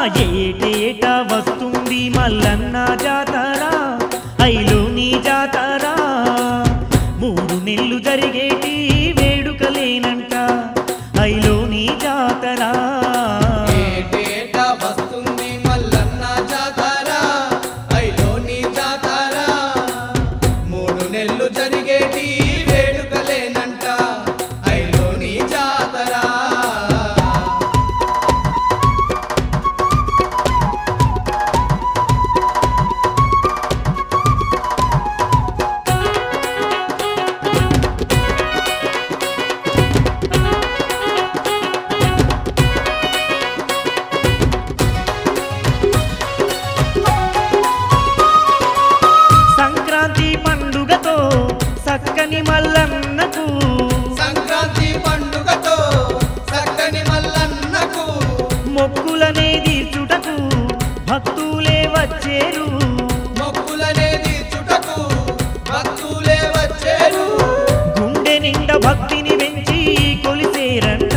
ఏటేటా వస్తుంది మల్లన్న జాతర, ఐలోని జాతర. 3 నెలలు జరిగేటి వేడుకలేనంట ఐలోని జాతర. ఏటేటా వస్తుంది మల్లన్న జాతర, ఐలోని జాతర. 3 నెలలు జరిగేటి వేడుకలేనంట ఐలోని జాతర. సంక్రాంతి పండుగతో సక్కని మల్లన్నకు, సంక్రాంతి పండుగతో చక్కని మల్లన్నకు మొక్కులనే తీర్చుటకు భక్తులే వచ్చేరు. మొక్కులనే తీర్చుటకు భక్తులే వచ్చేరు. గుండె నిండా భక్తిని పెంచి కొలిసేరంట,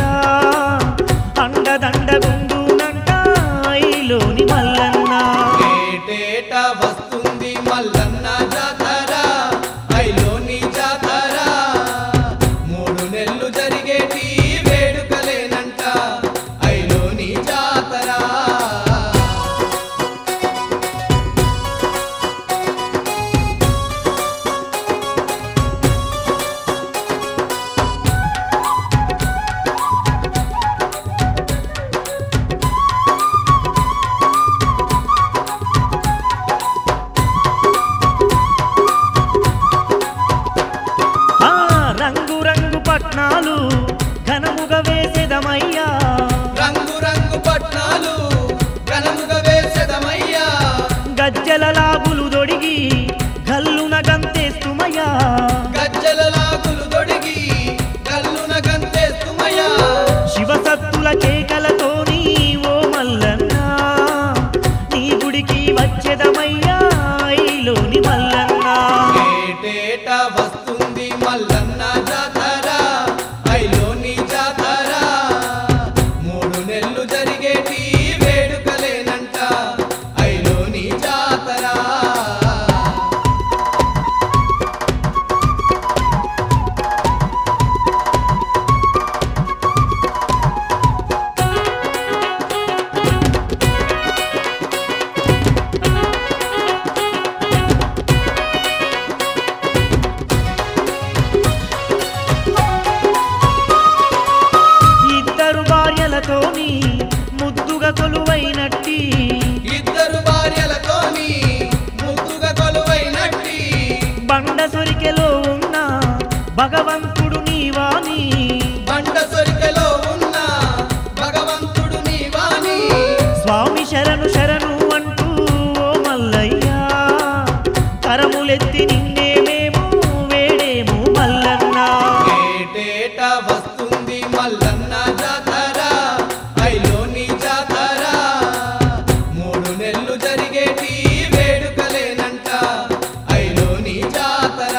అండదండగుండునంట ఐలోని మల్లన్న. ఏటేటా వస్తుంది మల్లన్న జాతర, ఐలోని జాతర. 3 నెలలు జరిగేటి వేడుకలేనంట ఐలోని జాతర. ఆ రంగు రంగు పట్నాలు ఘనముగా వేసెదమయ్యా, రంగు రంగు పట్నాలు ఘనముగా వేసెదమయ్యా. గజ్జల లాగులు దొడిగి గల్లున గంతేస్తుమయ్యా. గజ్జల లాగులు తొడిగి గల్లున గంతేస్తుమయ్యా. శివసత్తుల కేకలతోని ఓ మల్లన్న నీ గుడికి వచ్చెదమయ్యా ఐలోని మల్లన్న. ఏటేటా వస్తుంది మల్లన్న జాతర, ఐలోని జాతర. 3 నెలలు జరిగేటి వేడుకలేనంట ఐలోని జాతర. ఇద్దరు భార్యలతోని ముద్దుగా కొలువైనట్టి, 2 భార్యలతోని ముద్దుగా కొలువైనట్టి. బండ సొరికెలో ఉన్న భగవంతుడు నీవాని. బండ సొరికలో ఉన్న భగవంతుడు నీవాని. స్వామి శరణు శరణు అంటూ ఓ మల్లయ్యా కరములెత్తి నిన్నే మేము వేడేము మల్లన్న. ఏటేటా వస్తుంది మల్లన్న జాతర, ఐలోని జాతర. 3 నెలలు జరిగేటి వేడుకలేనంట ఐలోని జాతర.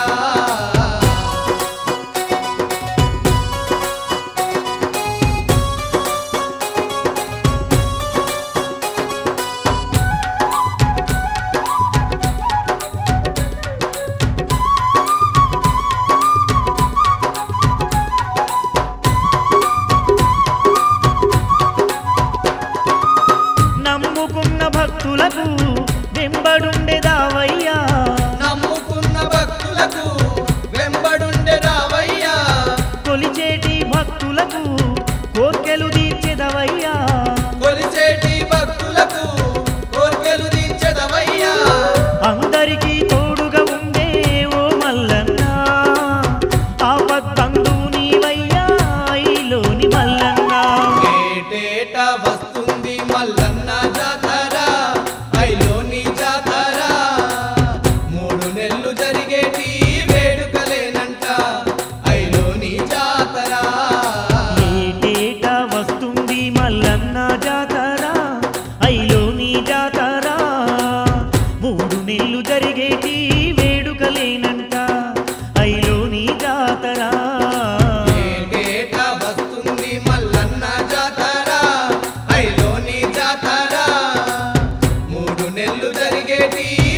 జరిగేటి